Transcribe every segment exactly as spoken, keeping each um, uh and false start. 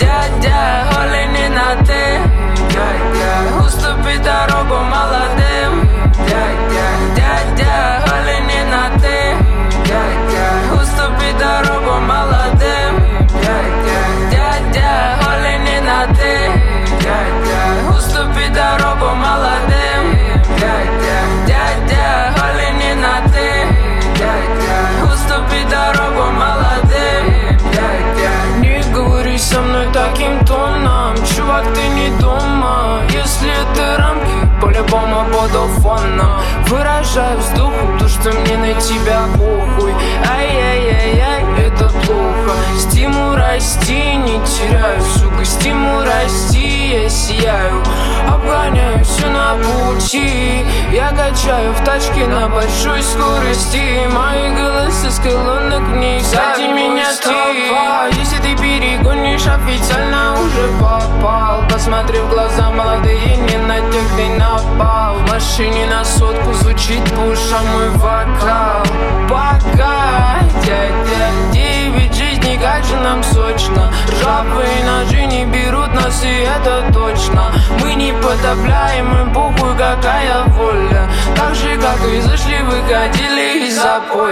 Дядя, голени на ты, дядя, уступи дорогу молодым. Дядя, дядя, голени на ты, дядя, уступи дорогу молодым. Дядя, дядя, голени на ты, дядя, уступи дорогу молодым. Дядя, дядя, голени на ты, дядя, уступи дорогу молодым. Дядя, не говори со мной таким тоном, чувак, ты не дома. Если это рамки, по-любому буду фоном. Выражаю вздоху то, что мне на тебя похуй. Ай-яй-яй-яй, это плохо. Стимул расти не теряю, сука, стимул расти я сияю. Обгоняю все на пути, я качаю в тачке на большой скорости. Мои голоса с колонок в ней сзади меня толпа. Если ты перегонишь, официально уже попал. Посмотри в глаза, молодые, не на тех ты напал. В машине на сотку звучит по ушам мой вокал. Пока, дядя, девять жизней, как же нам сочно. Ржавые ножи не берут нас, и это точно. Мы не потопляем, и похуй какая воля. Так же, как и зашли, выходили из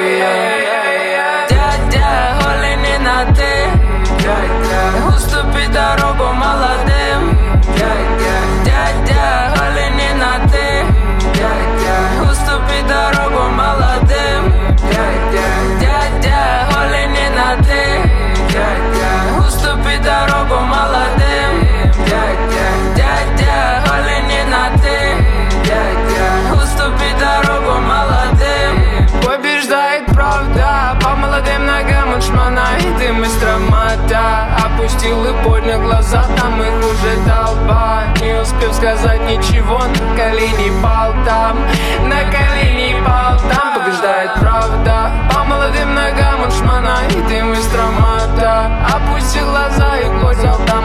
запоя. Дядя, голени на ты, дядя, уступи дорогу молодым. Дядя, дядя, голени на ты, дядя, уступи дорогу молодым. Дядя, дядя, голени на ты, дядя, уступи дорогу молодым. Дядя, дядя, голени на ты, дядя, уступи дорогу молодым. Побеждает правда, по молодым ногам он шмонает им из травмата. Опустил и поднял глаза, там их уже толпа. Не успев сказать ничего, на колени пал там. На колени пал там, побеждает правда. По молодым ногам он шмонает им из травмата. Опустил глаза и поднял там.